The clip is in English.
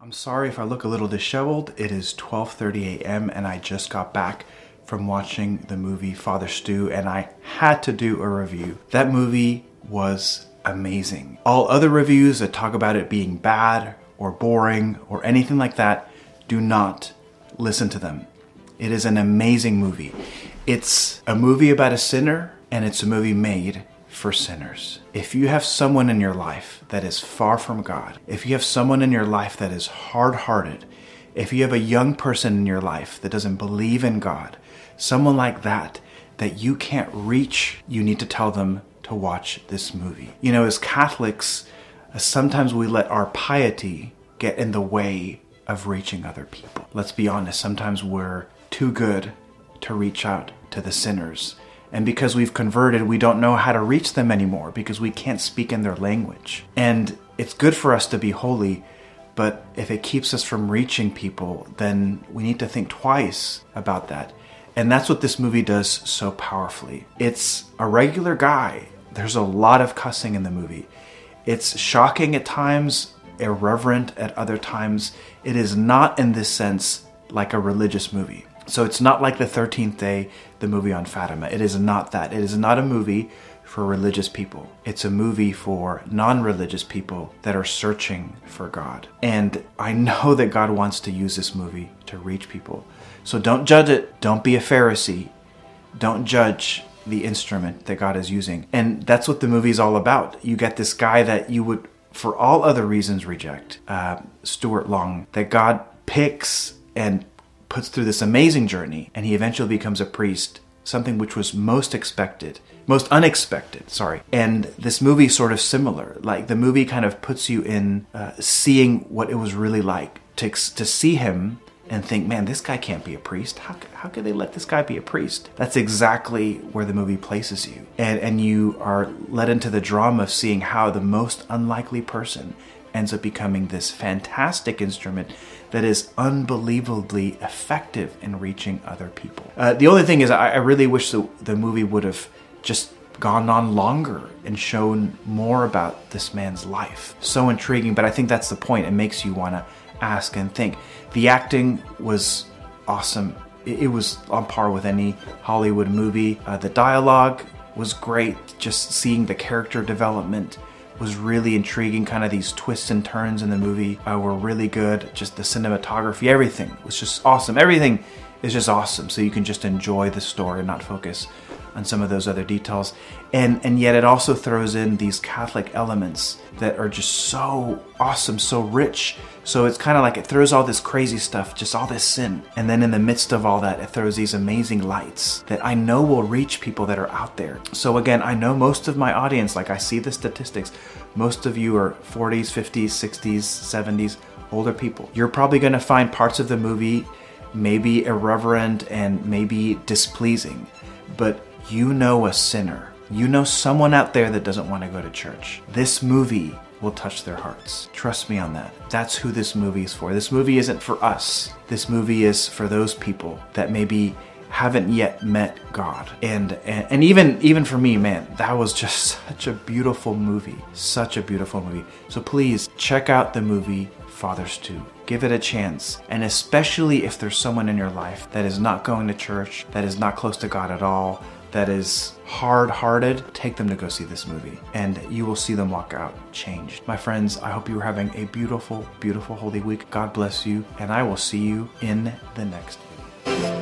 I'm sorry if I look a little disheveled. It is 12:30 a.m. and I just got back from watching the movie Father Stu, and I had to do a review. That movie was amazing. All other reviews that talk about it being bad or boring or anything like that, do not listen to them. It is an amazing movie. It's a movie about a sinner, and it's a movie made for sinners. If you have someone in your life that is far from God, if you have someone in your life that is hard-hearted, if you have a young person in your life that doesn't believe in God, someone like that you can't reach, you need to tell them to watch this movie. You know, as Catholics, sometimes we let our piety get in the way of reaching other people. Let's be honest, sometimes we're too good to reach out to the sinners. And because we've converted, we don't know how to reach them anymore because we can't speak in their language. And it's good for us to be holy, but if it keeps us from reaching people, then we need to think twice about that. And that's what this movie does so powerfully. It's a regular guy. There's a lot of cussing in the movie. It's shocking at times, irreverent at other times. It is not in this sense like a religious movie. So it's not like The 13th Day, the movie on Fatima. It is not that. It is not a movie for religious people. It's a movie for non-religious people that are searching for God. And I know that God wants to use this movie to reach people. So don't judge it. Don't be a Pharisee. Don't judge the instrument that God is using. And that's what the movie is all about. You get this guy that you would, for all other reasons, reject, Stuart Long, that God picks and puts through this amazing journey, and he eventually becomes a priest, something which was most unexpected. And this movie is sort of similar. Like, the movie kind of puts you in seeing what it was really like to see him and think, man, this guy can't be a priest. How could they let this guy be a priest? That's exactly where the movie places you. And you are led into the drama of seeing how the most unlikely person ends up becoming this fantastic instrument that is unbelievably effective in reaching other people. The only thing is, I really wish the movie would have just gone on longer and shown more about this man's life. So intriguing, but I think that's the point. It makes you want to ask and think. The acting was awesome. It was on par with any Hollywood movie. The dialogue was great. Just seeing the character development was really intriguing. Kind of these twists and turns in the movie were really good. Just the cinematography, everything was just awesome. Everything is just awesome. So you can just enjoy the story and not focus on some of those other details. And yet it also throws in these Catholic elements that are just so awesome, so rich. So it's kind of like it throws all this crazy stuff, just all this sin. And then in the midst of all that, it throws these amazing lights that I know will reach people that are out there. So again, I know most of my audience, like I see the statistics, most of you are 40s, 50s, 60s, 70s, older people. You're probably going to find parts of the movie maybe irreverent and maybe displeasing, but you know a sinner. You know someone out there that doesn't want to go to church. This movie will touch their hearts. Trust me on that. That's who this movie is for. This movie isn't for us. This movie is for those people that maybe haven't yet met God. And even for me, man, that was just such a beautiful movie. Such a beautiful movie. So please check out the movie Father Stu. Give it a chance. And especially if there's someone in your life that is not going to church, that is not close to God at all, that is hard-hearted, take them to go see this movie, and you will see them walk out changed. My friends, I hope you are having a beautiful, beautiful Holy Week. God bless you, and I will see you in the next video.